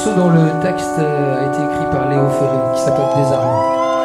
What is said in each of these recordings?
morceau dont le texte a été écrit par Léo Ferré, qui s'appelle Des armes.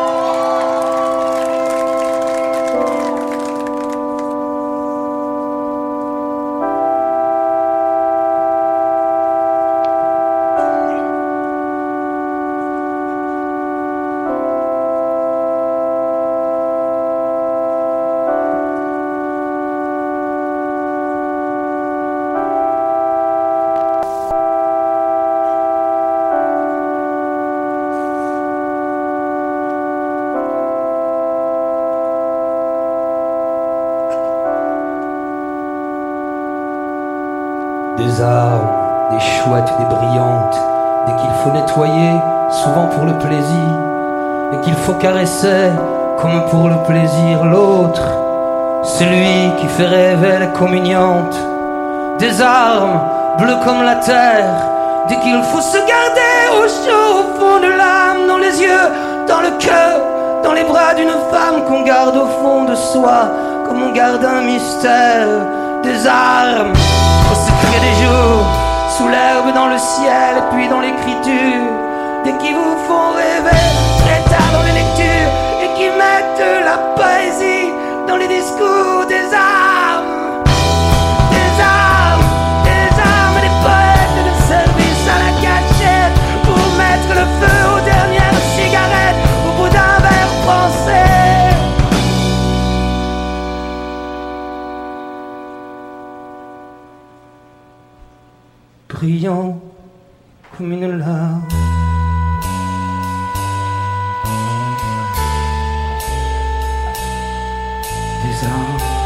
Des armes, des chouettes, des brillantes, dès qu'il faut nettoyer, souvent pour le plaisir, et qu'il faut caresser, comme pour le plaisir, l'autre, celui qui fait rêver les communiantes. Des armes, bleues comme la terre, dès qu'il faut se garder au chaud, au fond de l'âme, dans les yeux, dans le cœur, dans les bras d'une femme qu'on garde au fond de soi, comme on garde un mystère. Des armes, au secret des jours, sous l'herbe dans le ciel et puis dans l'écriture, dès qu'ils vous font rêver très tard dans les lectures et qui mettent la poésie dans les discours. Des armes, des armes, des armes, des poètes de service à la cachette pour mettre le feu aux dernières cigarettes au bout d'un verre français. Brillant comme une larme, des armes.